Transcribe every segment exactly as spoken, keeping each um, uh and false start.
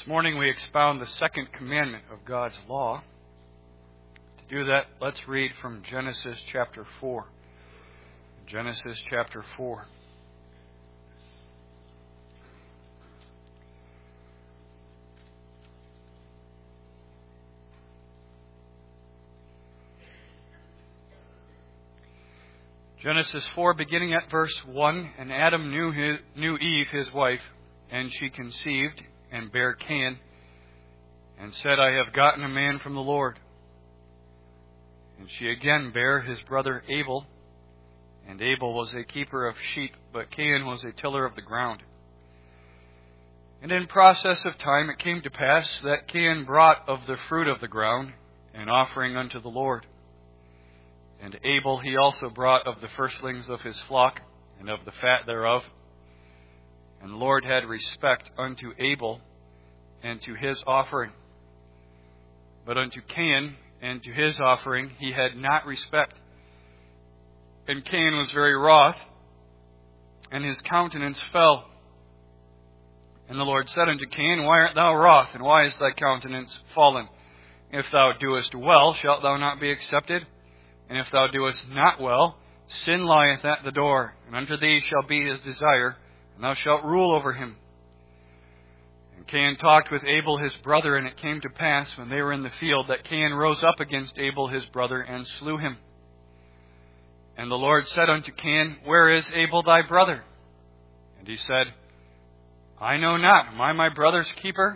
This morning we expound the second commandment of God's law. To do that, let's read from Genesis chapter four. Genesis chapter four. Genesis four, beginning at verse one, And Adam knew, his, knew Eve, his wife, and she conceived and bare Cain, and said, I have gotten a man from the Lord. And she again bare his brother Abel, and Abel was a keeper of sheep, but Cain was a tiller of the ground. And in process of time it came to pass that Cain brought of the fruit of the ground an offering unto the Lord. And Abel he also brought of the firstlings of his flock, and of the fat thereof. And the Lord had respect unto Abel and to his offering. But unto Cain and to his offering he had not respect. And Cain was very wroth, and his countenance fell. And the Lord said unto Cain, Why art thou wroth, and why is thy countenance fallen? If thou doest well, shalt thou not be accepted? And if thou doest not well, sin lieth at the door, and unto thee shall be his desire, and thou shalt rule over him. And Cain talked with Abel his brother, and it came to pass, when they were in the field, that Cain rose up against Abel his brother, and slew him. And the Lord said unto Cain, Where is Abel thy brother? And he said, I know not, am I my brother's keeper?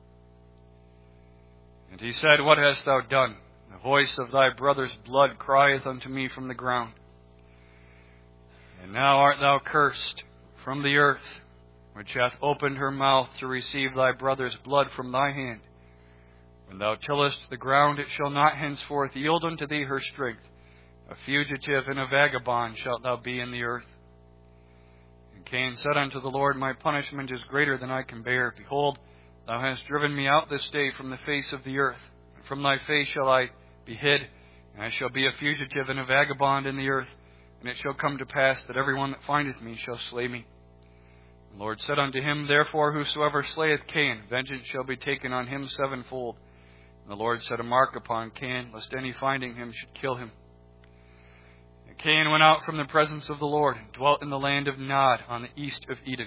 And he said, What hast thou done? The voice of thy brother's blood crieth unto me from the ground. And now art thou cursed from the earth, which hath opened her mouth to receive thy brother's blood from thy hand. When thou tillest the ground, it shall not henceforth yield unto thee her strength. A fugitive and a vagabond shalt thou be in the earth. And Cain said unto the Lord, My punishment is greater than I can bear. Behold, thou hast driven me out this day from the face of the earth. And from thy face shall I be hid, and I shall be a fugitive and a vagabond in the earth. And it shall come to pass that every one that findeth me shall slay me. The Lord said unto him, Therefore whosoever slayeth Cain, vengeance shall be taken on him sevenfold. And the Lord set a mark upon Cain, lest any finding him should kill him. And Cain went out from the presence of the Lord, and dwelt in the land of Nod, on the east of Eden.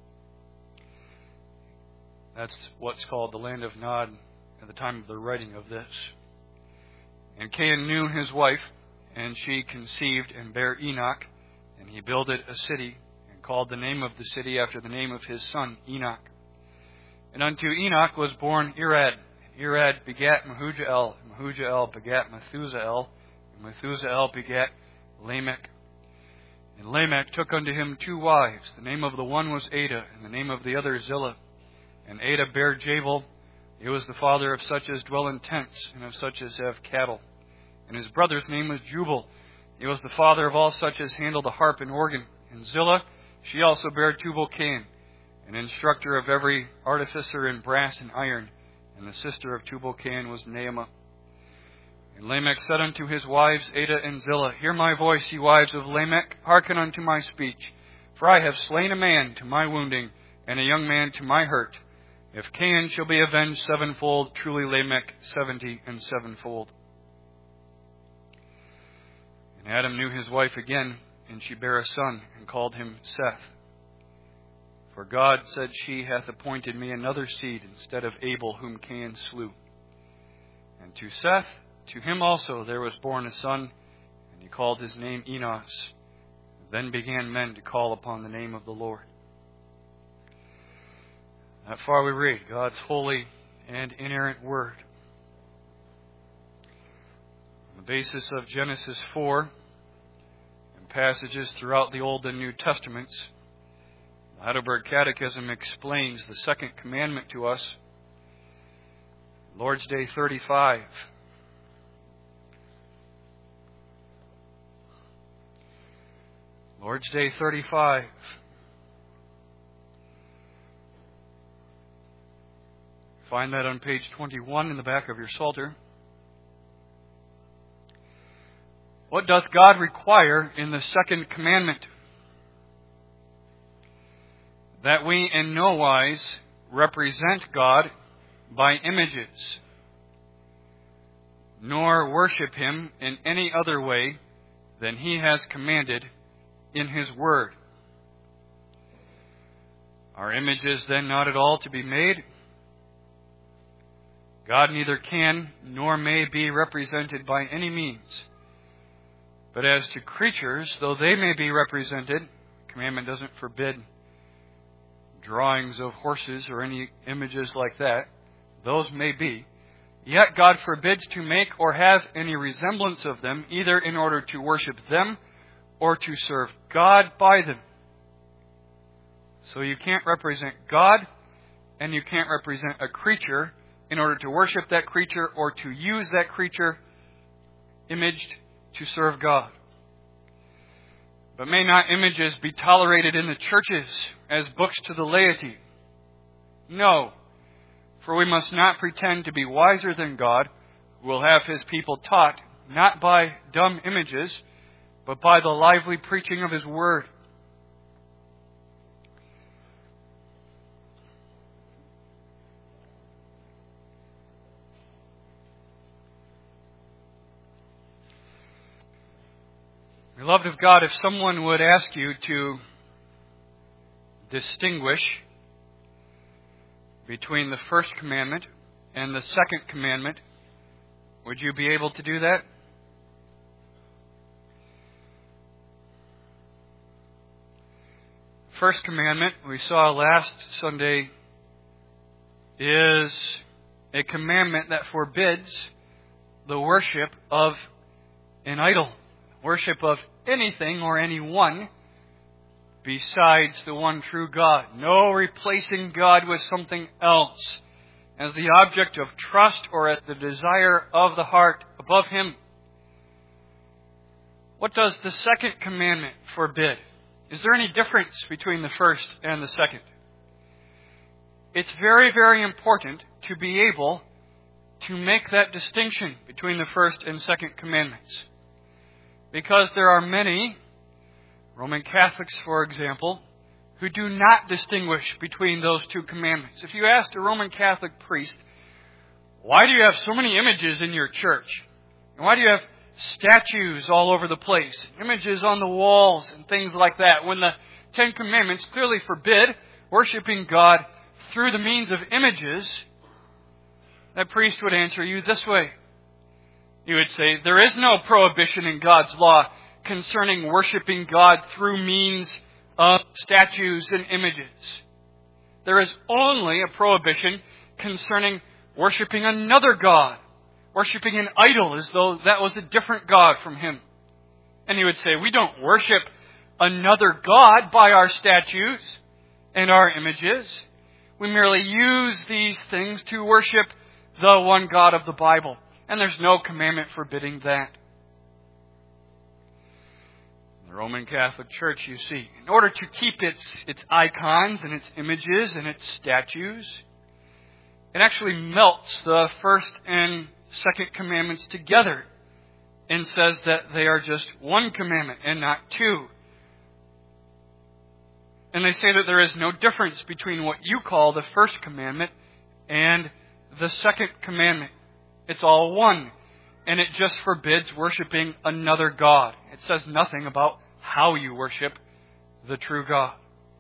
That's what's called the land of Nod at the time of the writing of this. And Cain knew his wife, and she conceived and bare Enoch, and he builded a city, and called the name of the city after the name of his son Enoch. And unto Enoch was born Irad. Irad begat Mehujael, and Mehujael begat Methusael, and Methusael begat Lamech. And Lamech took unto him two wives. The name of the one was Ada, and the name of the other Zillah. And Ada bare Jabal. He was the father of such as dwell in tents, and of such as have cattle. And his brother's name was Jubal. He was the father of all such as handle the harp and organ. And Zillah, she also bare Tubal-Cain, an instructor of every artificer in brass and iron. And the sister of Tubal-Cain was Naamah. And Lamech said unto his wives, Ada and Zillah, Hear my voice, ye wives of Lamech, hearken unto my speech. For I have slain a man to my wounding, and a young man to my hurt. If Cain shall be avenged sevenfold, truly Lamech seventy and sevenfold. And Adam knew his wife again, and she bare a son, and called him Seth. For God, said she, hath appointed me another seed instead of Abel, whom Cain slew. And to Seth, to him also there was born a son, and he called his name Enos. Then began men to call upon the name of the Lord. That far we read God's holy and inerrant word. On the basis of Genesis four and passages throughout the Old and New Testaments, the Heidelberg Catechism explains the second commandment to us. Lord's Day thirty-five. Lord's Day thirty-five. Find that on page twenty-one in the back of your Psalter. What doth God require in the second commandment? That we in no wise represent God by images, nor worship Him in any other way than He has commanded in His Word. Are images then not at all to be made? God neither can nor may be represented by any means. But as to creatures, though they may be represented, the commandment doesn't forbid drawings of horses or any images like that. Those may be. Yet God forbids to make or have any resemblance of them, either in order to worship them or to serve God by them. So you can't represent God and you can't represent a creature in order to worship that creature or to use that creature imaged to serve God. But may not images be tolerated in the churches as books to the laity? No, for we must not pretend to be wiser than God, who will have His people taught, not by dumb images, but by the lively preaching of His Word. Beloved of God, if someone would ask you to distinguish between the first commandment and the second commandment, would you be able to do that? First commandment, we saw last Sunday, is a commandment that forbids the worship of an idol, worship of anything or anyone besides the one true God. No replacing God with something else as the object of trust or as the desire of the heart above Him. What does the second commandment forbid? Is there any difference between the first and the second? It's very, very important to be able to make that distinction between the first and second commandments. Because there are many, Roman Catholics, for example, who do not distinguish between those two commandments. If you asked a Roman Catholic priest, why do you have so many images in your church? And why do you have statues all over the place? Images on the walls and things like that. When the Ten Commandments clearly forbid worshiping God through the means of images, that priest would answer you this way. He would say, there is no prohibition in God's law concerning worshiping God through means of statues and images. There is only a prohibition concerning worshiping another God, worshiping an idol as though that was a different God from Him. And he would say, we don't worship another God by our statues and our images. We merely use these things to worship the one God of the Bible. And there's no commandment forbidding that. The Roman Catholic Church, you see, in order to keep its, its icons and its images and its statues, it actually melts the first and second commandments together and says that they are just one commandment and not two. And they say that there is no difference between what you call the first commandment and the second commandment. It's all one. And it just forbids worshiping another God. It says nothing about how you worship the true God.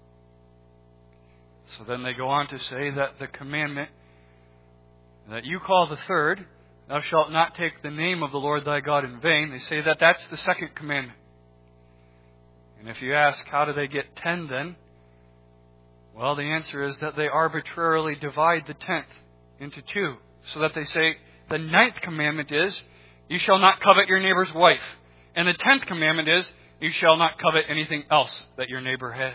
So then they go on to say that the commandment that you call the third, thou shalt not take the name of the Lord thy God in vain, they say that that's the second commandment. And if you ask, how do they get ten then? Well, the answer is that they arbitrarily divide the tenth into two. So that they say, the ninth commandment is, you shall not covet your neighbor's wife. And the tenth commandment is, you shall not covet anything else that your neighbor has.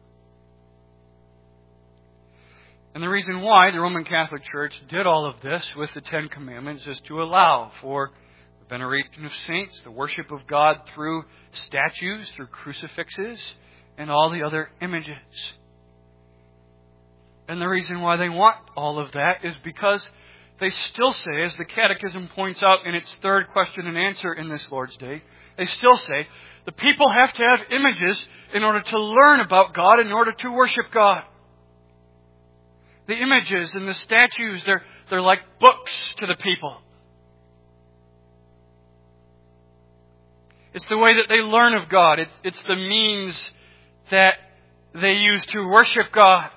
And the reason why the Roman Catholic Church did all of this with the Ten Commandments is to allow for the veneration of saints, the worship of God through statues, through crucifixes, and all the other images. And the reason why they want all of that is because they still say, as the Catechism points out in its third question and answer in this Lord's Day, they still say, the people have to have images in order to learn about God, in order to worship God. The images and the statues, they're, they're like books to the people. It's the way that they learn of God. It's, it's the means that they use to worship God.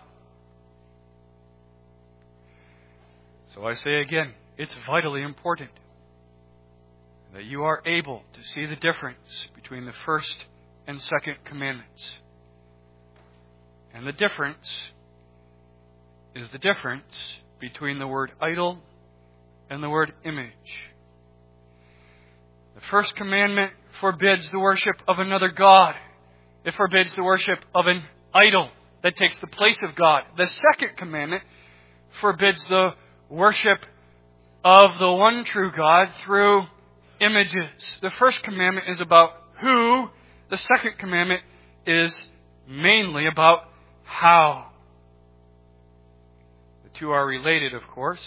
So I say again, it's vitally important that you are able to see the difference between the first and second commandments. And the difference is the difference between the word idol and the word image. The first commandment forbids the worship of another god. It forbids the worship of an idol that takes the place of God. The second commandment forbids the worship of the one true God through images. The first commandment is about who. The second commandment is mainly about how. The two are related, of course.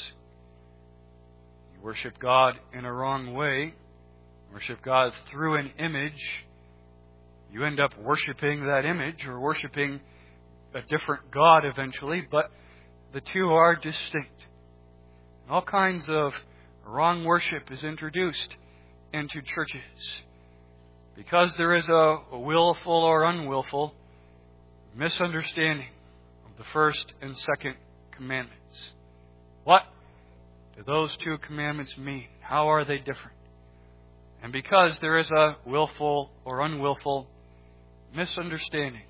You worship God in a wrong way, worship God through an image, you end up worshiping that image or worshiping a different God eventually, but the two are distinct. All kinds of wrong worship is introduced into churches because there is a willful or unwillful misunderstanding of the first and second commandments. What do those two commandments mean? How are they different? And because there is a willful or unwillful misunderstanding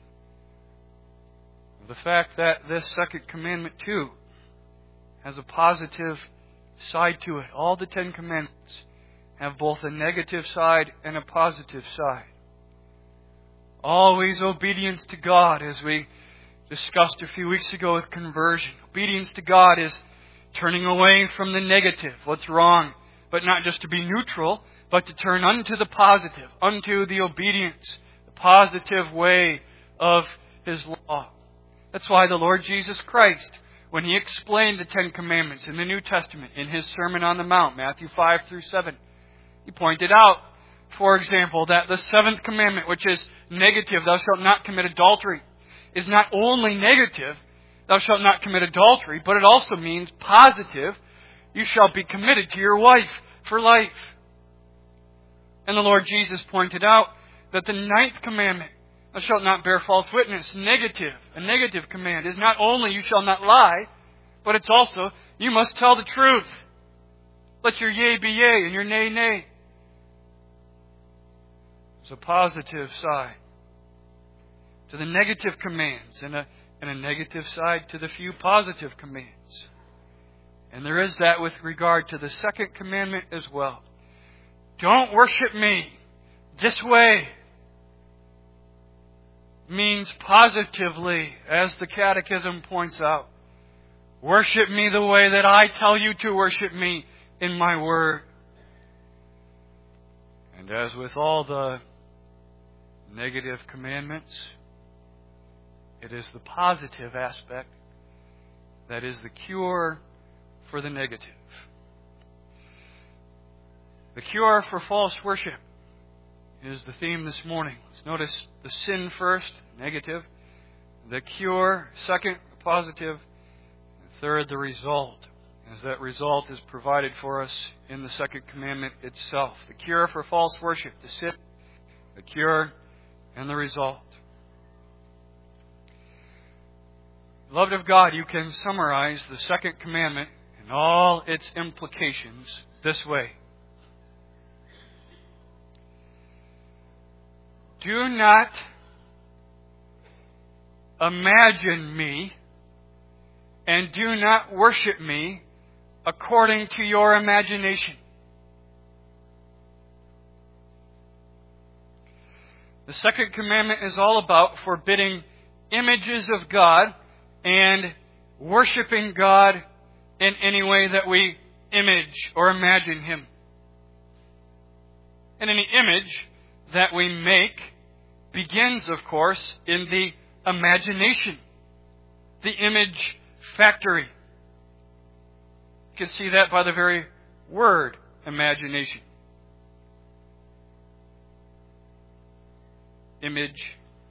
of the fact that this second commandment too has a positive side to it. All the Ten Commandments have both a negative side and a positive side. Always obedience to God, as we discussed a few weeks ago with conversion. Obedience to God is turning away from the negative, what's wrong, but not just to be neutral, but to turn unto the positive, unto the obedience, the positive way of His law. That's why the Lord Jesus Christ, when He explained the Ten Commandments in the New Testament, in His Sermon on the Mount, Matthew five through seven, He pointed out, for example, that the seventh commandment, which is negative, thou shalt not commit adultery, is not only negative, thou shalt not commit adultery, but it also means positive, you shall be committed to your wife for life. And the Lord Jesus pointed out that the ninth commandment, thou shalt not bear false witness, negative, a negative command, is not only you shall not lie, but it's also you must tell the truth. Let your yea be yea and your nay, nay. There's a positive side to the negative commands and a, and a negative side to the few positive commands. And there is that with regard to the second commandment as well. Don't worship me this way means positively, as the Catechism points out, worship me the way that I tell you to worship me in my word. And as with all the negative commandments, it is the positive aspect that is the cure for the negative. The cure for false worship is the theme this morning. Let's notice the sin first, negative. The cure, second, positive. And third, the result, as that result is provided for us in the second commandment itself. The cure for false worship, the sin, the cure, and the result. Beloved of God, you can summarize the second commandment and all its implications this way. Do not imagine me and do not worship me according to your imagination. The second commandment is all about forbidding images of God and worshiping God in any way that we image or imagine Him. And any image that we make begins, of course, in the imagination, the image factory. You can see that by the very word imagination.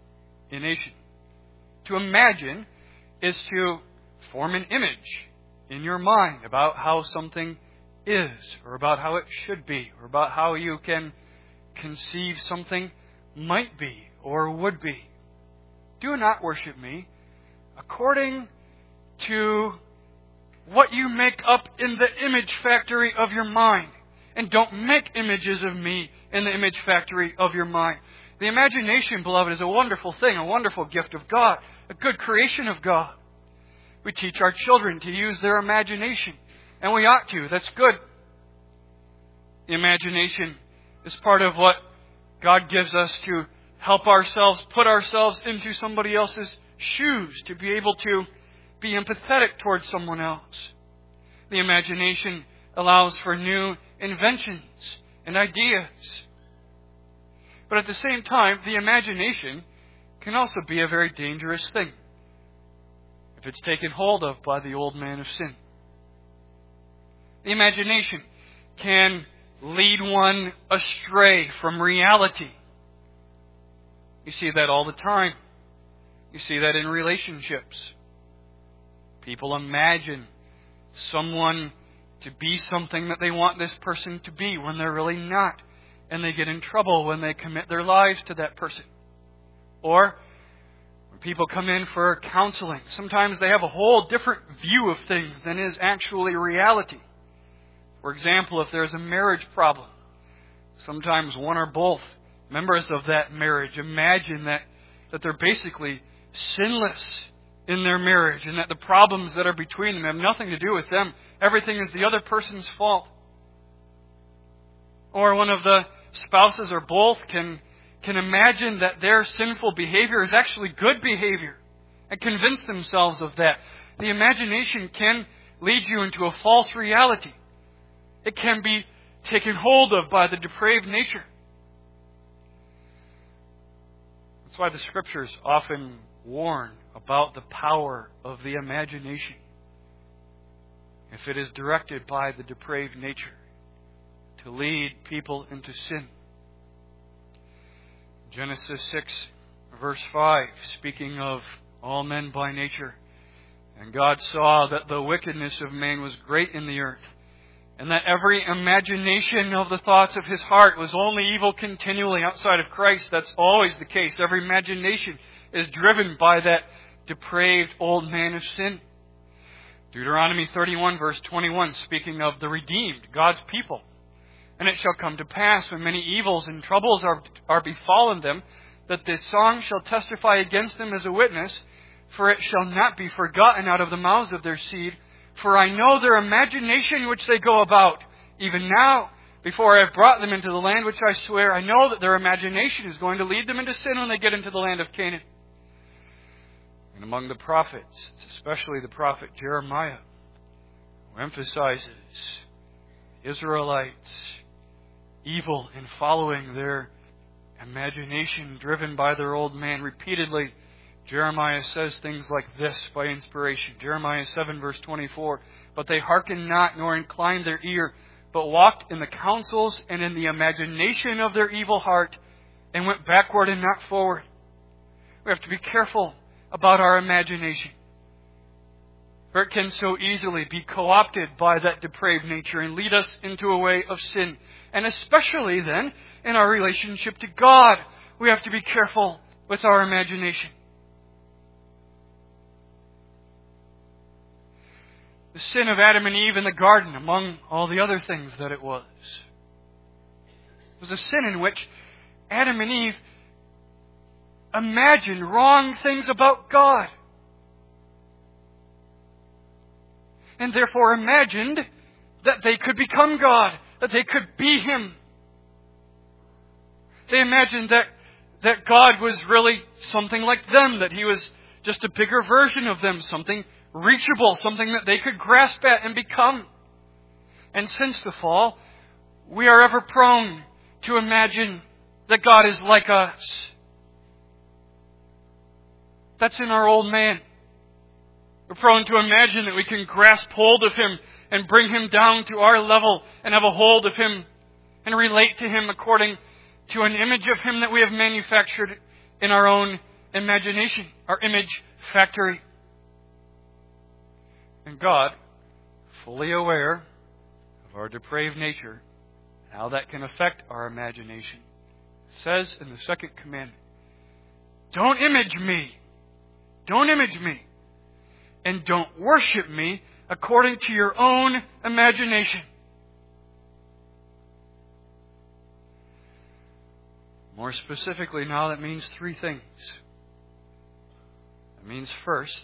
Image-ination. To imagine is to form an image in your mind about how something is, or about how it should be, or about how you can conceive something might be or would be. Do not worship me according to what you make up in the image factory of your mind. And don't make images of me in the image factory of your mind. The imagination, beloved, is a wonderful thing, a wonderful gift of God, a good creation of God. We teach our children to use their imagination, and we ought to. That's good. The imagination is part of what God gives us to help ourselves put ourselves into somebody else's shoes, to be able to be empathetic towards someone else. The imagination allows for new inventions and ideas. But at the same time, the imagination can also be a very dangerous thing if it's taken hold of by the old man of sin. The imagination can lead one astray from reality. You see that all the time. You see that in relationships. People imagine someone to be something that they want this person to be when they're really not. And they get in trouble when they commit their lives to that person. Or when people come in for counseling, sometimes they have a whole different view of things than is actually reality. For example, if there's a marriage problem, sometimes one or both members of that marriage imagine that, that they're basically sinless in their marriage and that the problems that are between them have nothing to do with them. Everything is the other person's fault. Or one of the spouses or both can, can imagine that their sinful behavior is actually good behavior and convince themselves of that. The imagination can lead you into a false reality. It can be taken hold of by the depraved nature. That's why the Scriptures often warn about the power of the imagination if it is directed by the depraved nature to lead people into sin. Genesis six, verse five, speaking of all men by nature, and God saw that the wickedness of man was great in the earth, and that every imagination of the thoughts of his heart was only evil continually outside of Christ. That's always the case. Every imagination is driven by that depraved old man of sin. Deuteronomy thirty-one, verse twenty-one, speaking of the redeemed, God's people. And it shall come to pass, when many evils and troubles are, are befallen them, that this song shall testify against them as a witness, for it shall not be forgotten out of the mouths of their seed. For I know their imagination which they go about. Even now, before I have brought them into the land which I swear, I know that their imagination is going to lead them into sin when they get into the land of Canaan. And among the prophets, especially the prophet Jeremiah, who emphasizes Israelites' evil in following their imagination driven by their old man. Repeatedly, Jeremiah says things like this by inspiration. Jeremiah seven, verse twenty-four, "But they hearkened not, nor inclined their ear, but walked in the counsels and in the imagination of their evil heart, and went backward and not forward." We have to be careful about our imagination, for it can so easily be co-opted by that depraved nature and lead us into a way of sin. And especially then, in our relationship to God, we have to be careful with our imagination. The sin of Adam and Eve in the garden, among all the other things that it was, was a sin in which Adam and Eve imagined wrong things about God. And therefore imagined that they could become God, that they could be Him. They imagined that, that God was really something like them, that He was just a bigger version of them, something reachable, something that they could grasp at and become. And since the fall, we are ever prone to imagine that God is like us. That's in our old man. We're prone to imagine that we can grasp hold of Him and bring Him down to our level and have a hold of Him and relate to Him according to an image of Him that we have manufactured in our own imagination, our image factory. And God fully aware of our depraved nature, how that can affect our imagination, says in the second commandment, don't image me. Don't image me. And don't worship me according to your own imagination. More specifically now, that means three things. It means first,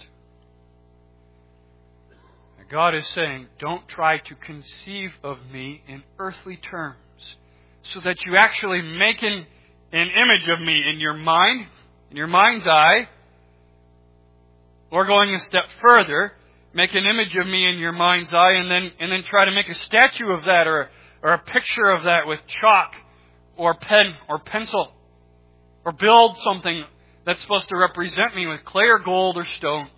that God is saying, don't try to conceive of me in earthly terms, so that you actually make an, an image of me in your mind, in your mind's eye, or going a step further, make an image of me in your mind's eye, and then and then try to make a statue of that, or or a picture of that with chalk, or pen, or pencil, or build something that's supposed to represent me with clay or gold or stone.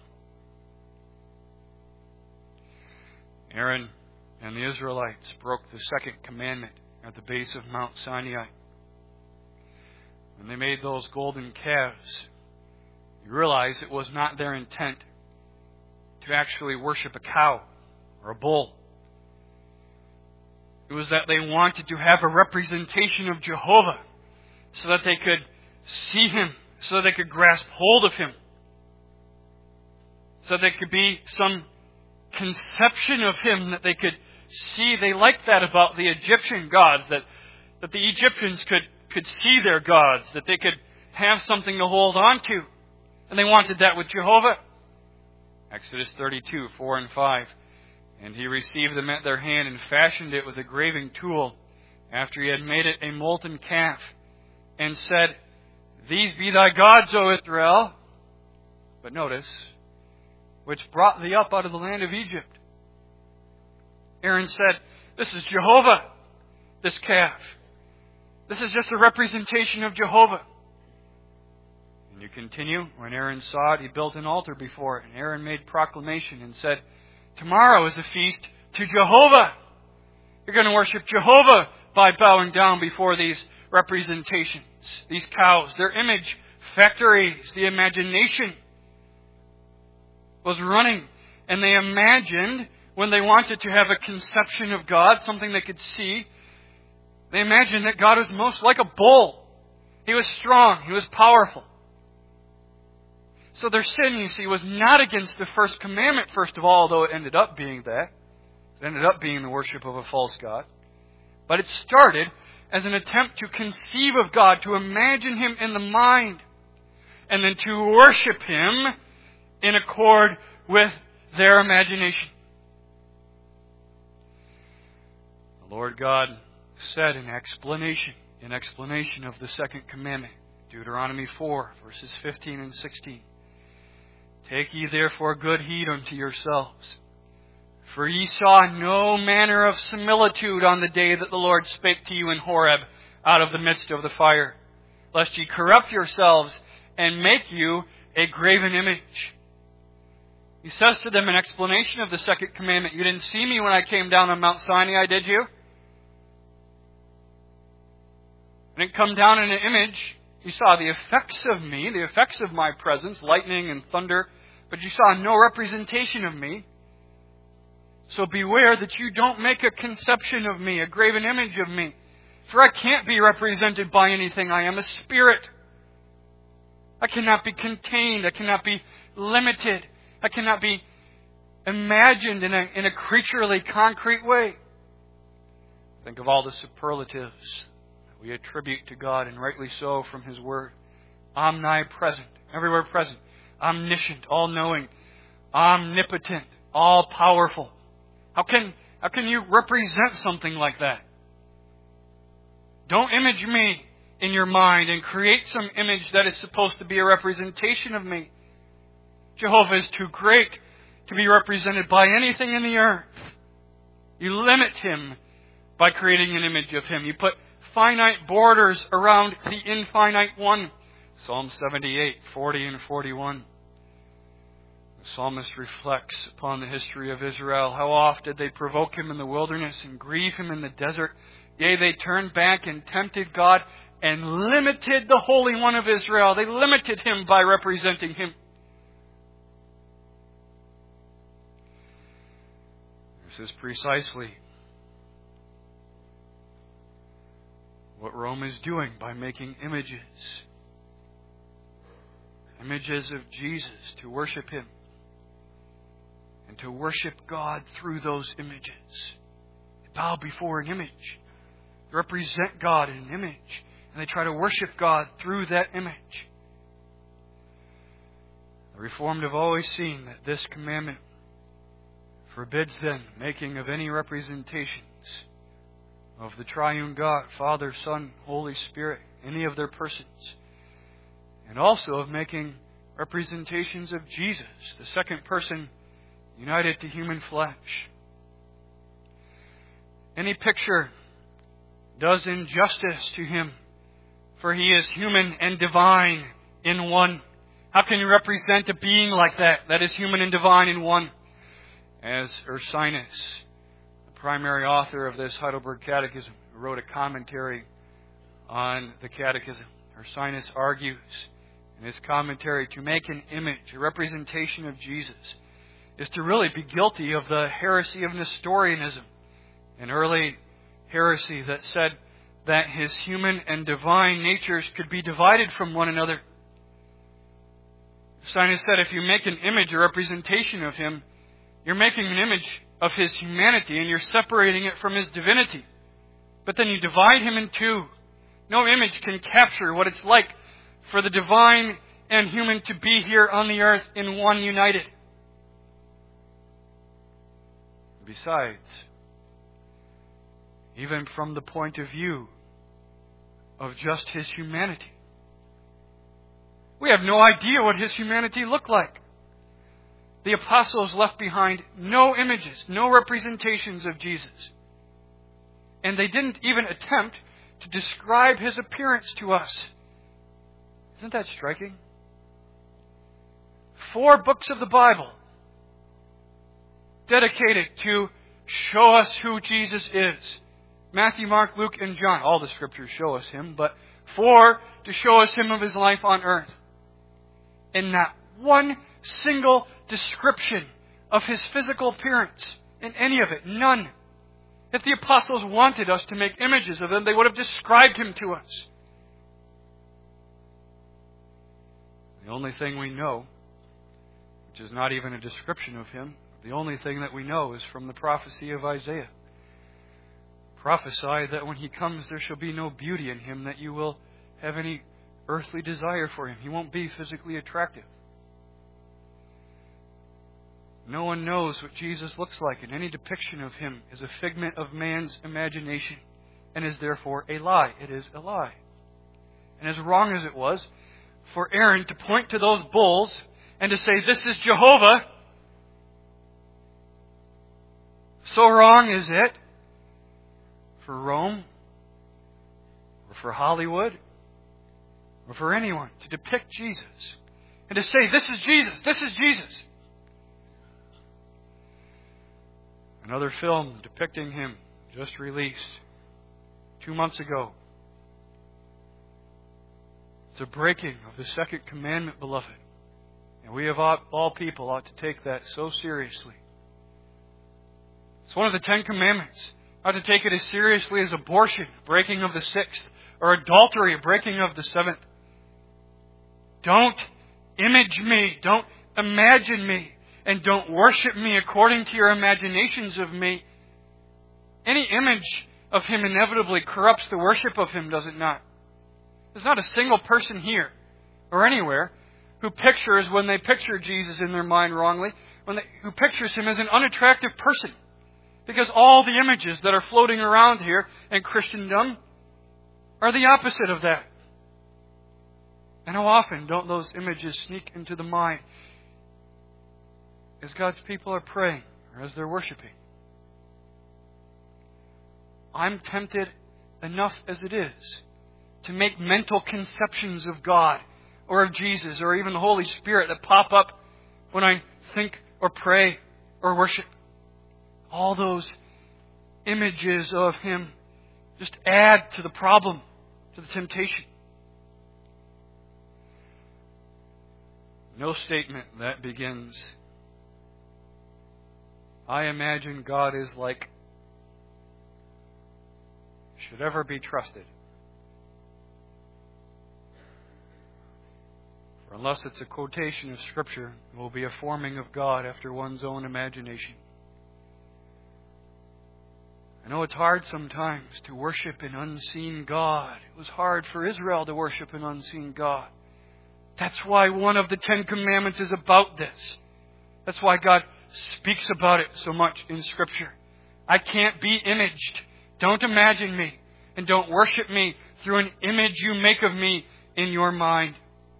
Aaron and the Israelites broke the second commandment at the base of Mount Sinai. When they made those golden calves, you realize it was not their intent to actually worship a cow or a bull. It was that they wanted to have a representation of Jehovah so that they could see Him, so that they could grasp hold of Him, so that there could be some conception of Him that they could see. They liked that about the Egyptian gods, that, that the Egyptians could, could see their gods, that they could have something to hold on to. And they wanted that with Jehovah. Exodus thirty-two, four and five. And he received them at their hand and fashioned it with a graving tool after he had made it a molten calf, and said, these be thy gods, O Israel. But notice, which brought thee up out of the land of Egypt. Aaron said, this is Jehovah, this calf. This is just a representation of Jehovah. And you continue, when Aaron saw it, he built an altar before it. And Aaron made proclamation and said, tomorrow is a feast to Jehovah. You're going to worship Jehovah by bowing down before these representations, these cows, their image factories. The imagination was running. And they imagined, when they wanted to have a conception of God, something they could see, they imagined that God was most like a bull. He was strong. He was powerful. So their sin, you see, was not against the first commandment, first of all, although it ended up being that. It ended up being the worship of a false god. But it started as an attempt to conceive of God, to imagine Him in the mind, and then to worship Him in accord with their imagination. The Lord God said in explanation, in explanation of the second commandment, Deuteronomy four, verses fifteen and sixteen. Take ye therefore good heed unto yourselves, for ye saw no manner of similitude on the day that the Lord spake to you in Horeb out of the midst of the fire, lest ye corrupt yourselves and make you a graven image. He says to them in explanation of the second commandment, you didn't see me when I came down on Mount Sinai, did you? I didn't come down in an image. You saw the effects of me, the effects of my presence, lightning and thunder, but you saw no representation of me. So beware that you don't make a conception of me, a graven image of me. For I can't be represented by anything. I am a spirit. I cannot be contained. I cannot be limited. I cannot be imagined in a, in a creaturely, concrete way. Think of all the superlatives that we attribute to God, and rightly so from His Word. Omnipresent, everywhere present. Omniscient, all-knowing. Omnipotent, all-powerful. How can, how can you represent something like that? Don't image me in your mind and create some image that is supposed to be a representation of me. Jehovah is too great to be represented by anything in the earth. You limit Him by creating an image of Him. You put finite borders around the infinite one. Psalm seventy-eight, forty and forty-one. The psalmist reflects upon the history of Israel. How oft did they provoke Him in the wilderness and grieve Him in the desert? Yea, they turned back and tempted God and limited the Holy One of Israel. They limited Him by representing Him. This is precisely what Rome is doing by making images. Images of Jesus to worship Him. And to worship God through those images. They bow before an image. They represent God in an image. And they try to worship God through that image. The Reformed have always seen that this commandment forbids then making of any representations of the triune God, Father, Son, Holy Spirit, any of their persons. And also of making representations of Jesus, the second person united to human flesh. Any picture does injustice to Him, for He is human and divine in one. How can you represent a being like that, that is human and divine in one? As Ursinus, the primary author of this Heidelberg Catechism, who wrote a commentary on the Catechism, Ursinus argues in his commentary, to make an image, a representation of Jesus, is to really be guilty of the heresy of Nestorianism, an early heresy that said that His human and divine natures could be divided from one another. Ursinus said, if you make an image, a representation of Him, you're making an image of His humanity and you're separating it from His divinity. But then you divide Him in two. No image can capture what it's like for the divine and human to be here on the earth in one united. Besides, even from the point of view of just His humanity, we have no idea what His humanity looked like. The apostles left behind no images, no representations of Jesus. And they didn't even attempt to describe His appearance to us. Isn't that striking? Four books of the Bible dedicated to show us who Jesus is. Matthew, Mark, Luke, and John. All the Scriptures show us Him, but four to show us Him of His life on earth. And not one single description of His physical appearance in any of it. None. If the apostles wanted us to make images of Him, they would have described Him to us. The only thing we know, which is not even a description of Him, the only thing that we know is from the prophecy of Isaiah. Prophesy that when He comes there shall be no beauty in Him, that you will have any earthly desire for Him. He won't be physically attractive. No one knows what Jesus looks like, and any depiction of Him is a figment of man's imagination and is therefore a lie. It is a lie. And as wrong as it was for Aaron to point to those bulls and to say, this is Jehovah, so wrong is it for Rome or for Hollywood or for anyone to depict Jesus and to say, this is Jesus, this is Jesus. Another film depicting Him just released two months ago. It's a breaking of the second commandment, beloved. And we of all people ought to take that so seriously. It's one of the Ten Commandments. Not to take it as seriously as abortion, breaking of the sixth, or adultery, breaking of the seventh. Don't image me. Don't imagine me. And don't worship me according to your imaginations of me. Any image of Him inevitably corrupts the worship of Him, does it not? There's not a single person here or anywhere who pictures, when they picture Jesus in their mind wrongly, when they, who pictures Him as an unattractive person. Because all the images that are floating around here in Christendom are the opposite of that. And how often don't those images sneak into the mind as God's people are praying or as they're worshiping? I'm tempted enough as it is to make mental conceptions of God or of Jesus or even the Holy Spirit that pop up when I think or pray or worship. All those images of Him just add to the problem, to the temptation. No statement that begins, I imagine God is like, should ever be trusted. For unless it's a quotation of Scripture, it will be a forming of God after one's own imagination. I know it's hard sometimes to worship an unseen God. It was hard for Israel to worship an unseen God. That's why one of the Ten Commandments is about this. That's why God speaks about it so much in Scripture. I can't be imaged. Don't imagine me. And don't worship me through an image you make of me in your mind.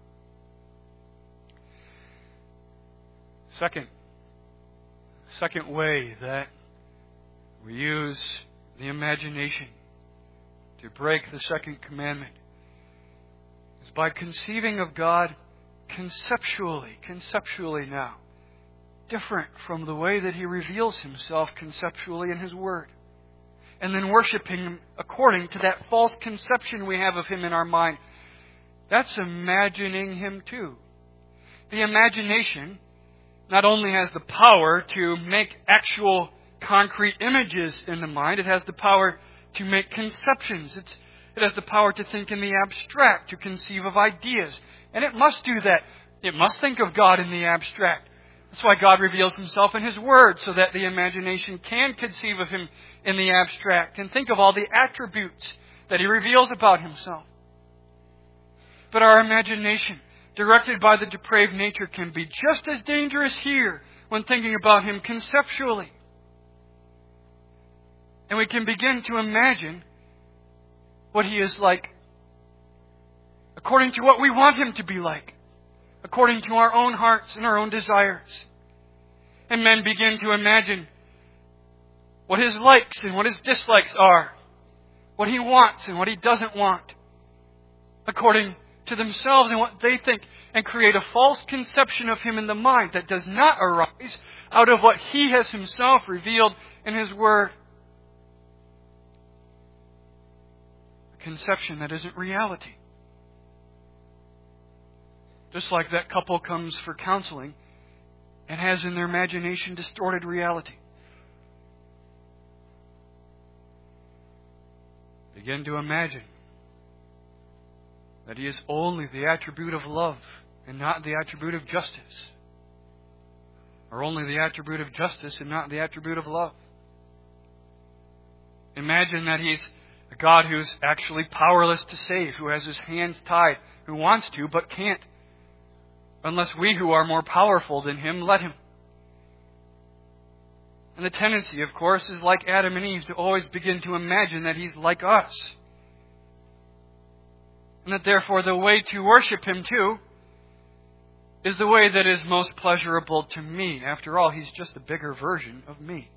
Second, second way that we use the imagination to break the second commandment is by conceiving of God conceptually, conceptually now, different from the way that He reveals Himself conceptually in His Word. And then worshiping Him according to that false conception we have of Him in our mind. That's imagining Him too. The imagination not only has the power to make actual concrete images in the mind, it has the power to make conceptions. It's, it has the power to think in the abstract, to conceive of ideas. And it must do that. It must think of God in the abstract. That's why God reveals Himself in His Word, so that the imagination can conceive of Him in the abstract and think of all the attributes that He reveals about Himself. But our imagination, directed by the depraved nature, can be just as dangerous here when thinking about Him conceptually. And we can begin to imagine what He is like according to what we want Him to be like, according to our own hearts and our own desires. And men begin to imagine what His likes and what His dislikes are, what He wants and what He doesn't want, according to themselves and what they think, and create a false conception of Him in the mind that does not arise out of what He has Himself revealed in His Word. A conception that isn't reality. Just like that couple comes for counseling and has in their imagination distorted reality. Begin to imagine that He is only the attribute of love and not the attribute of justice. Or only the attribute of justice and not the attribute of love. Imagine that He's a God who's actually powerless to save, who has His hands tied, who wants to but can't, unless we who are more powerful than Him let Him. And the tendency, of course, is like Adam and Eve, to always begin to imagine that He's like us. And that therefore the way to worship Him too is the way that is most pleasurable to me. After all, He's just a bigger version of me.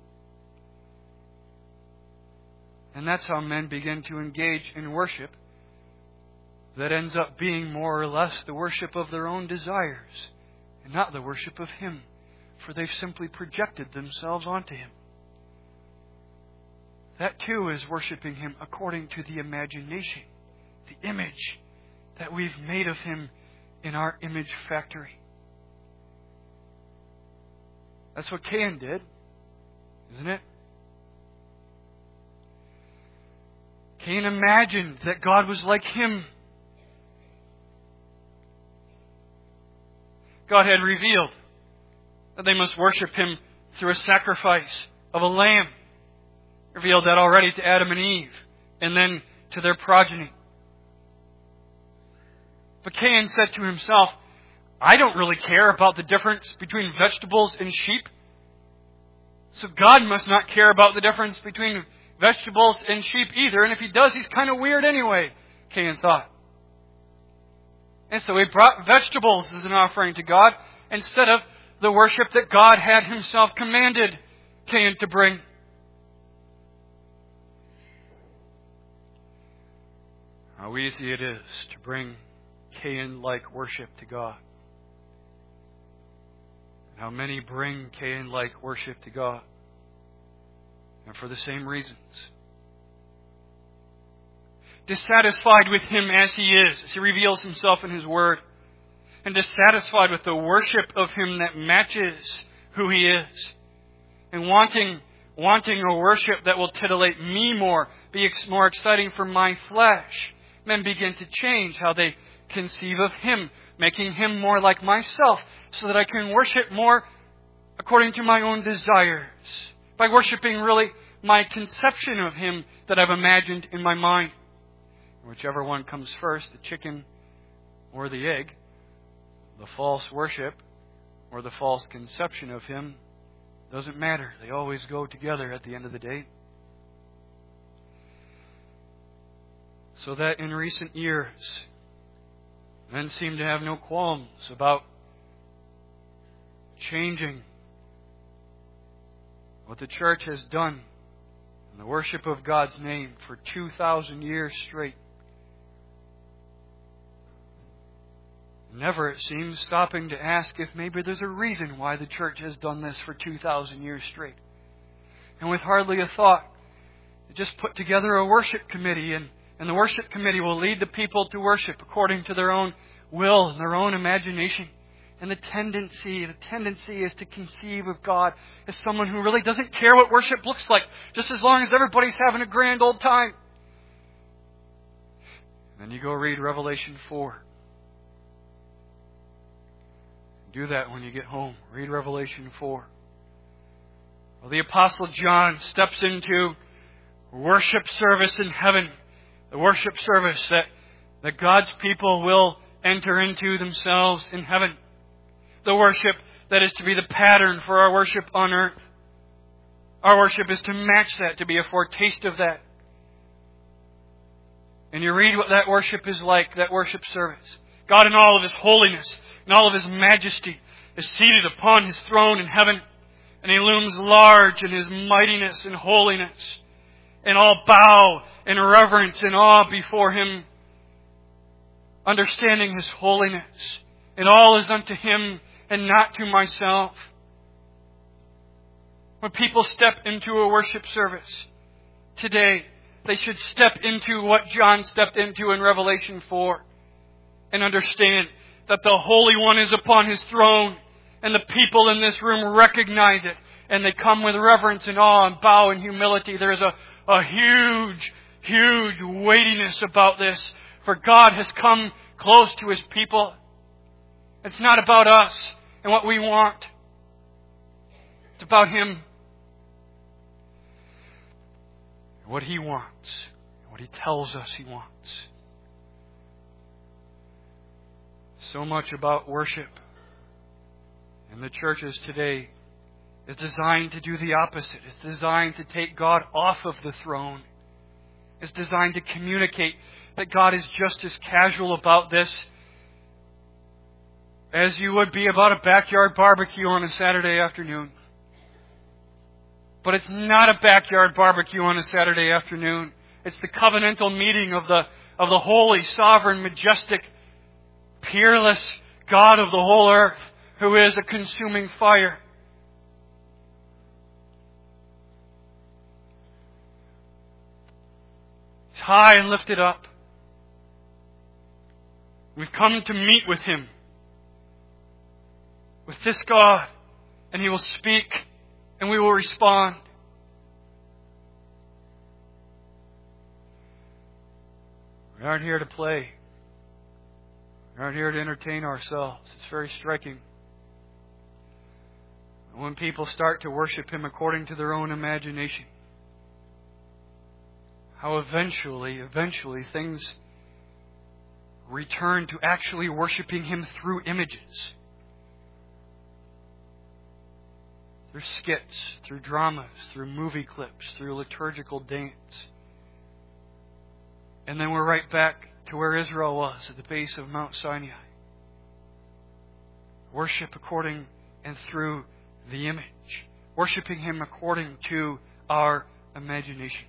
And that's how men begin to engage in worship that ends up being more or less the worship of their own desires and not the worship of Him, for they've simply projected themselves onto Him. That too is worshiping Him according to the imagination, the image that we've made of Him in our image factory. That's what Cain did, isn't it? Cain imagined that God was like him. God had revealed that they must worship Him through a sacrifice of a lamb. Revealed that already to Adam and Eve, and then to their progeny. But Cain said to himself, I don't really care about the difference between vegetables and sheep. So God must not care about the difference between vegetables and sheep either. And if He does, He's kind of weird anyway, Cain thought. And so he brought vegetables as an offering to God instead of the worship that God had Himself commanded Cain to bring. How easy it is to bring Cain-like worship to God. And how many bring Cain-like worship to God. And for the same reasons. Dissatisfied with Him as He is, as He reveals Himself in His Word. And dissatisfied with the worship of Him that matches who He is. and wanting wanting a worship that will titillate me more, be ex- more exciting for my flesh. Men begin to change how they conceive of Him, making Him more like myself, so that I can worship more according to my own desires, by worshiping really my conception of Him that I've imagined in my mind. Whichever one comes first, the chicken or the egg, the false worship or the false conception of Him, doesn't matter. They always go together at the end of the day. So that in recent years, men seem to have no qualms about changing what the church has done in the worship of God's name for two thousand years straight. Never, it seems, stopping to ask if maybe there's a reason why the church has done this for two thousand years straight. And with hardly a thought, they just put together a worship committee, and, and the worship committee will lead the people to worship according to their own will and their own imagination. And the tendency, the tendency is to conceive of God as someone who really doesn't care what worship looks like, just as long as everybody's having a grand old time. And then you go read Revelation four. Do that when you get home. Read Revelation four. Well, the Apostle John steps into worship service in heaven. The worship service that, that God's people will enter into themselves in heaven. The worship that is to be the pattern for our worship on earth. Our worship is to match that, to be a foretaste of that. And you read what that worship is like, that worship service. God in all of His holiness, in all of His majesty, is seated upon His throne in heaven. And He looms large in His mightiness and holiness. And all bow in reverence and awe before Him, understanding His holiness. And all is unto Him and not to myself. When people step into a worship service today, they should step into what John stepped into in Revelation four. And understand that the Holy One is upon His throne, and the people in this room recognize it, and they come with reverence and awe and bow in humility. There is a, a huge, huge weightiness about this, for God has come close to His people. It's not about us and what we want. It's about Him. What He wants, what He tells us He wants. So much about worship in the churches today is designed to do the opposite. It's designed to take God off of the throne. It's designed to communicate that God is just as casual about this as you would be about a backyard barbecue on a Saturday afternoon. But it's not a backyard barbecue on a Saturday afternoon. It's the covenantal meeting of the of the holy, sovereign, majestic, peerless God of the whole earth, who is a consuming fire. He's high and lifted up. We've come to meet with Him, with this God, and He will speak and we will respond. We aren't here to play. We aren't here to entertain ourselves. It's very striking. When people start to worship Him according to their own imagination, how eventually, eventually things return to actually worshiping Him through images. Through skits, through dramas, through movie clips, through liturgical dance. And then we're right back to where Israel was, at the base of Mount Sinai. Worship according and through the image. Worshipping Him according to our imagination.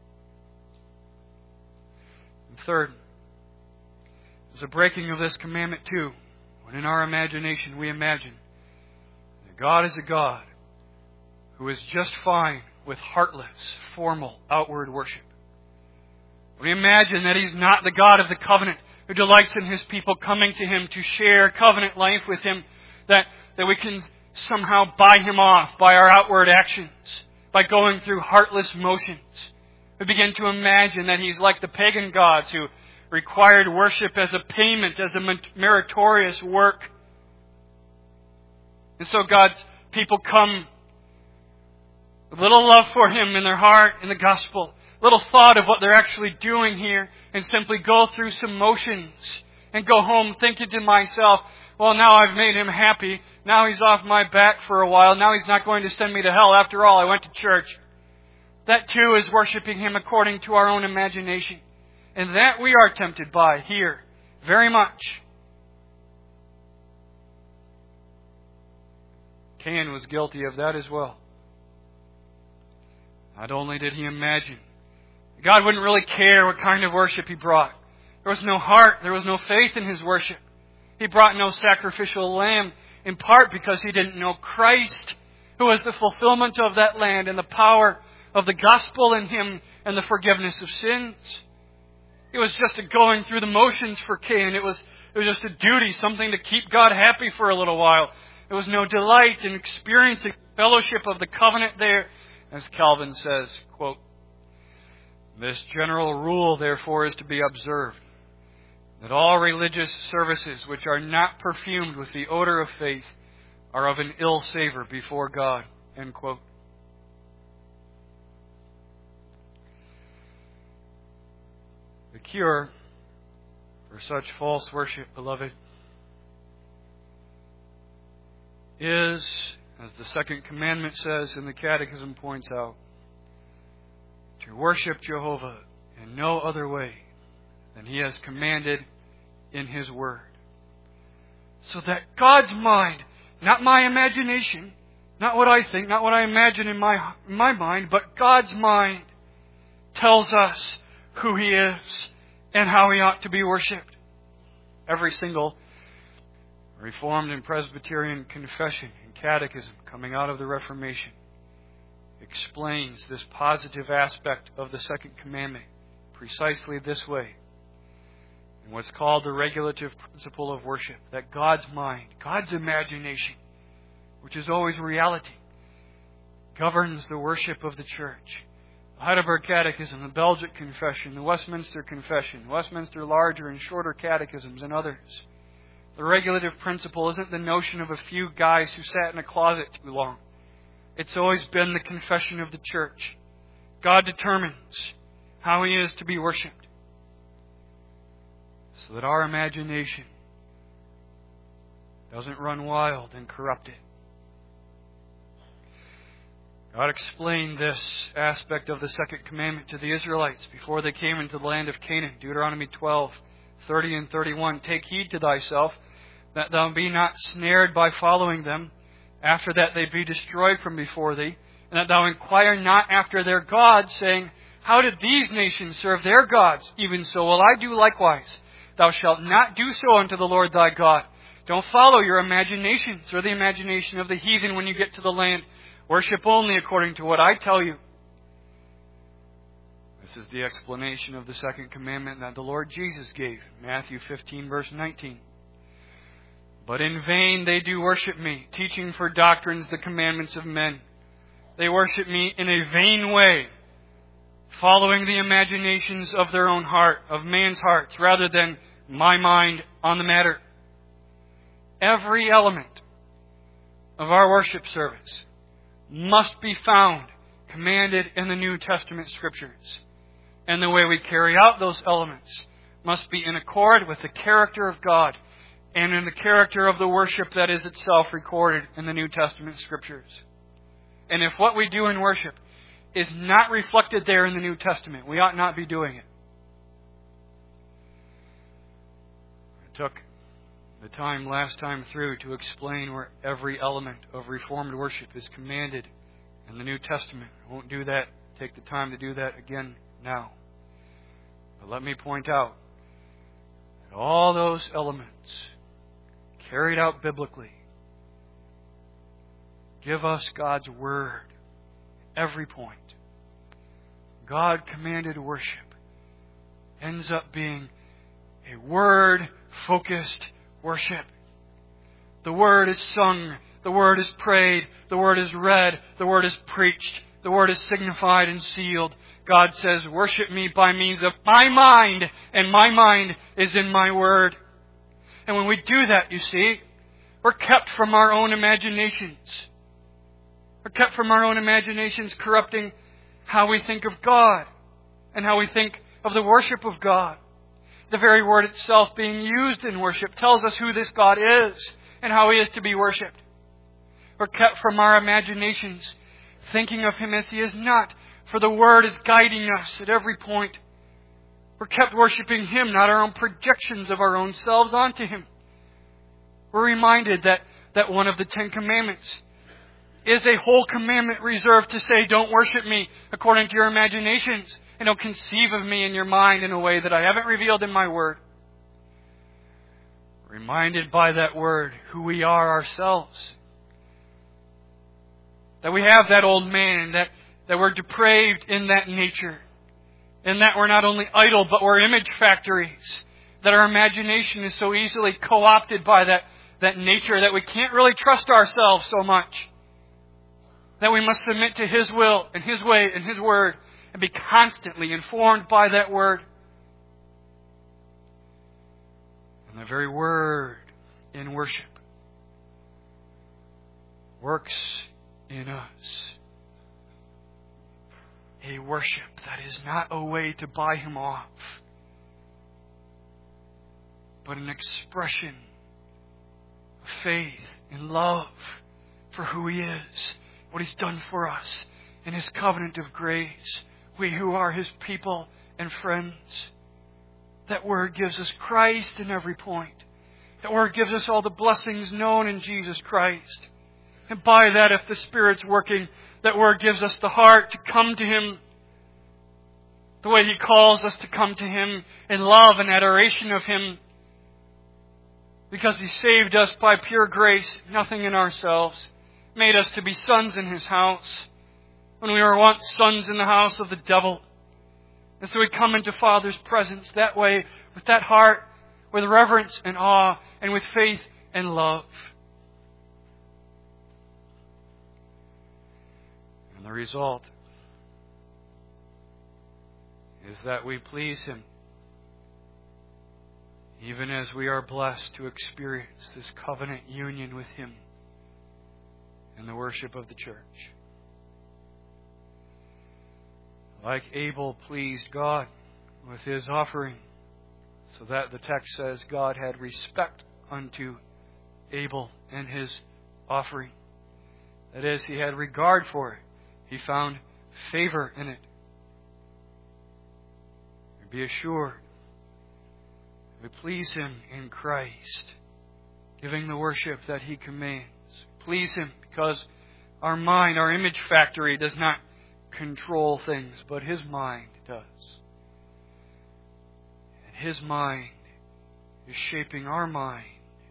And third, there's a breaking of this commandment too, when in our imagination we imagine that God is a God who is just fine with heartless, formal, outward worship. We imagine that He's not the God of the covenant who delights in His people coming to Him to share covenant life with Him, that, that we can somehow buy Him off by our outward actions, by going through heartless motions. We begin to imagine that He's like the pagan gods who required worship as a payment, as a meritorious work. And so God's people come with little love for Him in their heart, in the gospel, little thought of what they're actually doing here, and simply go through some motions and go home thinking to myself, well, now I've made Him happy. Now He's off my back for a while. Now He's not going to send me to hell. After all, I went to church. That too is worshiping Him according to our own imagination. And that we are tempted by here very much. Cain was guilty of that as well. Not only did he imagine, God wouldn't really care what kind of worship he brought. There was no heart, there was no faith in his worship. He brought no sacrificial lamb, in part because he didn't know Christ, who was the fulfillment of that land and the power of the gospel in Him and the forgiveness of sins. It was just a going through the motions for Cain. It was, it was just a duty, something to keep God happy for a little while. There was no delight in experiencing fellowship of the covenant there. As Calvin says, quote, "This general rule, therefore, is to be observed, that all religious services which are not perfumed with the odor of faith are of an ill savor before God." End quote. The cure for such false worship, beloved, is, as the second commandment says and the Catechism points out, to worship Jehovah in no other way than He has commanded in His Word. So that God's mind, not my imagination, not what I think, not what I imagine in my, in my mind, but God's mind tells us who He is and how He ought to be worshipped. Every single Reformed and Presbyterian confession and catechism coming out of the Reformation explains this positive aspect of the second commandment precisely this way. In what's called the regulative principle of worship, that God's mind, God's imagination, which is always reality, governs the worship of the church. The Heidelberg Catechism, the Belgic Confession, the Westminster Confession, Westminster larger and shorter catechisms, and others. The regulative principle isn't the notion of a few guys who sat in a closet too long. It's always been the confession of the church. God determines how He is to be worshipped, so that our imagination doesn't run wild and corrupt it. God explained this aspect of the second commandment to the Israelites before they came into the land of Canaan. Deuteronomy twelve, thirty and thirty-one. "Take heed to thyself, that thou be not snared by following them. After that they be destroyed from before thee. And that thou inquire not after their gods, saying, How did these nations serve their gods? Even so will I do likewise. Thou shalt not do so unto the Lord thy God." Don't follow your imaginations or the imagination of the heathen when you get to the land. Worship only according to what I tell you. This is the explanation of the second commandment that the Lord Jesus gave. Matthew fifteen, verse nineteen. "But in vain they do worship me, teaching for doctrines the commandments of men." They worship me in a vain way, following the imaginations of their own heart, of man's hearts, rather than my mind on the matter. Every element of our worship service must be found commanded in the New Testament Scriptures. And the way we carry out those elements must be in accord with the character of God and in the character of the worship that is itself recorded in the New Testament Scriptures. And if what we do in worship is not reflected there in the New Testament, we ought not be doing it. I took the time last time through to explain where every element of Reformed worship is commanded in the New Testament. I won't do that, take the time to do that again now. But let me point out that all those elements, carried out biblically, give us God's Word at every point. God commanded worship ends up being a Word-focused worship. The Word is sung, The Word is prayed. The Word is read. The Word is preached. The Word is signified and sealed. God says, worship me by means of my mind, and my mind is in my Word. And when we do that, you see, we're kept from our own imaginations. We're kept from our own imaginations, corrupting how we think of God and how we think of the worship of God. The very word itself being used in worship tells us who this God is and how He is to be worshipped. We're kept from our imaginations, thinking of Him as He is not, for the Word is guiding us at every point. We're kept worshiping Him, not our own projections of our own selves onto Him. We're reminded that, that one of the Ten Commandments is a whole commandment reserved to say, don't worship me according to your imaginations, and don't conceive of me in your mind in a way that I haven't revealed in my Word. Reminded by that Word who we are ourselves. That we have that old man, that, that we're depraved in that nature. And that we're not only idle, but we're image factories. That our imagination is so easily co-opted by that, that nature that we can't really trust ourselves so much. That we must submit to His will and His way and His Word and be constantly informed by that Word. And the very Word in worship works in us. A worship that is not a way to buy Him off, but an expression of faith and love for who He is, what He's done for us in His covenant of grace. We who are His people and friends. That Word gives us Christ in every point. That Word gives us all the blessings known in Jesus Christ. And by that, if the Spirit's working, that Word gives us the heart to come to Him the way He calls us to come to Him in love and adoration of Him. Because He saved us by pure grace, nothing in ourselves. Made us to be sons in His house, when we were once sons in the house of the devil. And so we come into Father's presence that way, with that heart, with reverence and awe, and with faith and love. And the result is that we please Him, even as we are blessed to experience this covenant union with Him in the worship of the church. Like Abel pleased God with his offering, so that the text says God had respect unto Abel and his offering. That is, He had regard for it. He found favor in it. Be assured, we please Him in Christ, giving the worship that He commands. Please Him because our mind, our image factory, does not control things, but His mind does. And His mind is shaping our mind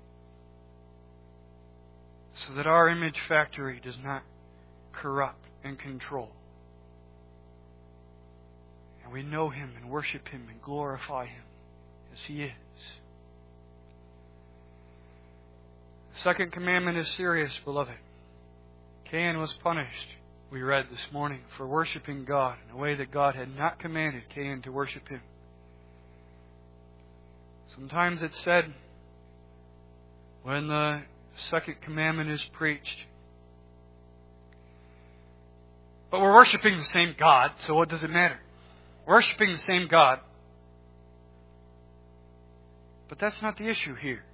so that our image factory does not corrupt and control. And we know Him and worship Him and glorify Him as He is. The second commandment is serious, beloved. Cain was punished, we read this morning, for worshiping God in a way that God had not commanded Cain to worship Him. Sometimes it's said when the second commandment is preached, but we're worshiping the same God, so what does it matter? Worshipping the same God. But that's not the issue here.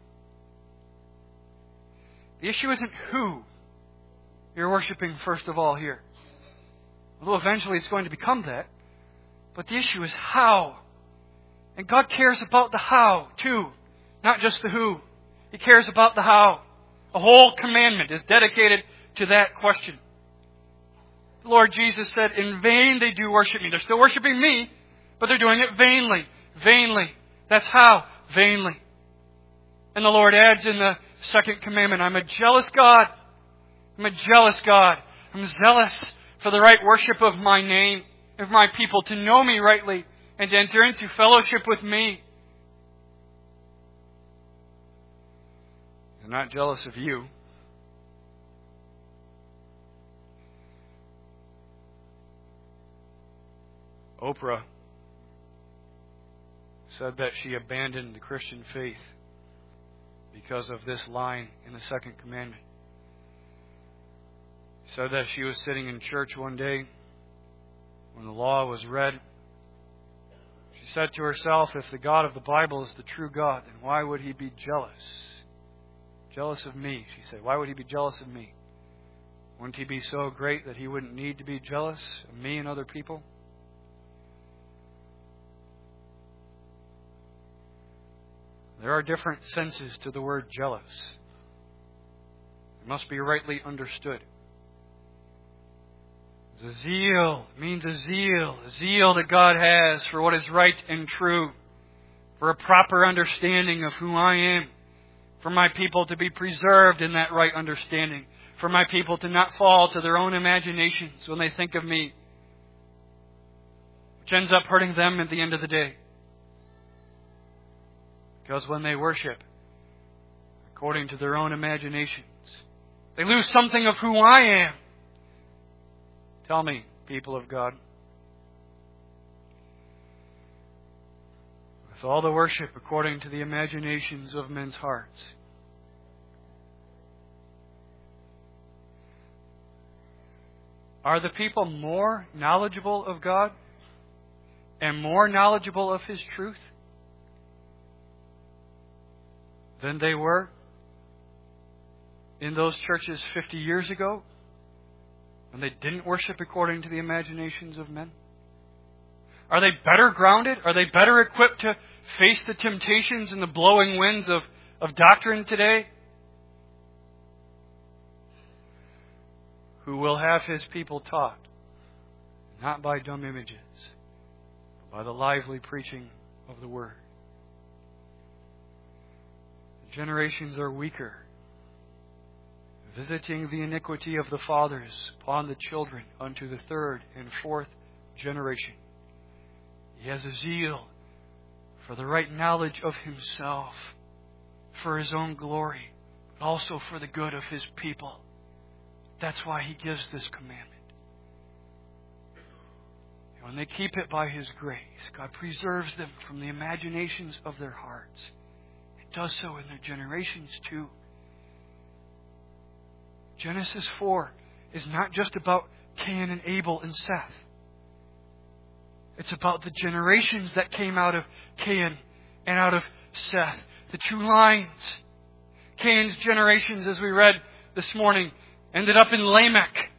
The issue isn't who you're worshiping first of all here. Although eventually it's going to become that. But the issue is how. And God cares about the how too. Not just the who. He cares about the how. The whole commandment is dedicated to that question. The Lord Jesus said, in vain they do worship me. They're still worshiping me, but they're doing it vainly. Vainly. That's how. Vainly. And the Lord adds in the second commandment, I'm a jealous God. I'm a jealous God. I'm zealous for the right worship of my name, of my people, to know me rightly and to enter into fellowship with me. I'm not jealous of you. Oprah said that she abandoned the Christian faith because of this line in the second commandment. She said that she was sitting in church one day when the law was read. She said to herself, if the God of the Bible is the true God, then why would He be jealous? Jealous of me, she said. Why would He be jealous of me? Wouldn't He be so great that He wouldn't need to be jealous of me and other people? There are different senses to the word jealous. It must be rightly understood. The zeal means a zeal, a zeal that God has for what is right and true, for a proper understanding of who I am, for my people to be preserved in that right understanding, for my people to not fall to their own imaginations when they think of me, which ends up hurting them at the end of the day. Because when they worship according to their own imaginations, they lose something of who I am. Tell me, people of God. With all the worship according to the imaginations of men's hearts, are the people more knowledgeable of God and more knowledgeable of His truth than they were in those churches fifty years ago when they didn't worship according to the imaginations of men? Are they better grounded? Are they better equipped to face the temptations and the blowing winds of, of doctrine today? Who will have His people taught, not by dumb images, but by the lively preaching of the Word. Generations are weaker, visiting the iniquity of the fathers upon the children unto the third and fourth generation. He has a zeal for the right knowledge of himself, for his own glory, but also for the good of his people. That's why he gives this commandment. And when they keep it by His grace, God preserves them from the imaginations of their hearts. Does so in their generations too. Genesis four is not just about Cain and Abel and Seth. It's about the generations that came out of Cain and out of Seth. The two lines. Cain's generations, as we read this morning, ended up in Lamech.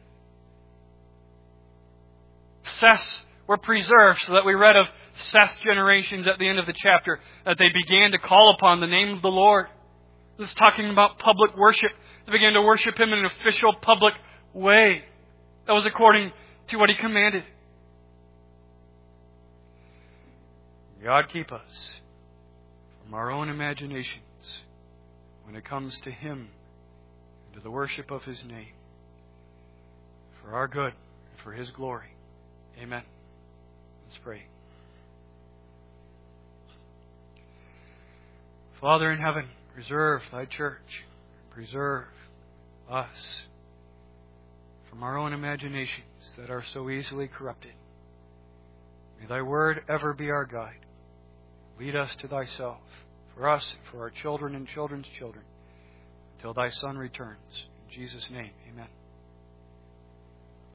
Seth's were preserved, so that we read of Seth's generations at the end of the chapter, that they began to call upon the name of the Lord. This is talking about public worship. They began to worship Him in an official public way. That was according to what He commanded. God keep us from our own imaginations when it comes to Him and to the worship of His name, for our good and for His glory. Amen. Let's pray. Father in heaven, preserve Thy church. Preserve us from our own imaginations that are so easily corrupted. May Thy word ever be our guide. Lead us to Thyself, for us, for our children and children's children, until Thy Son returns. In Jesus' name, amen.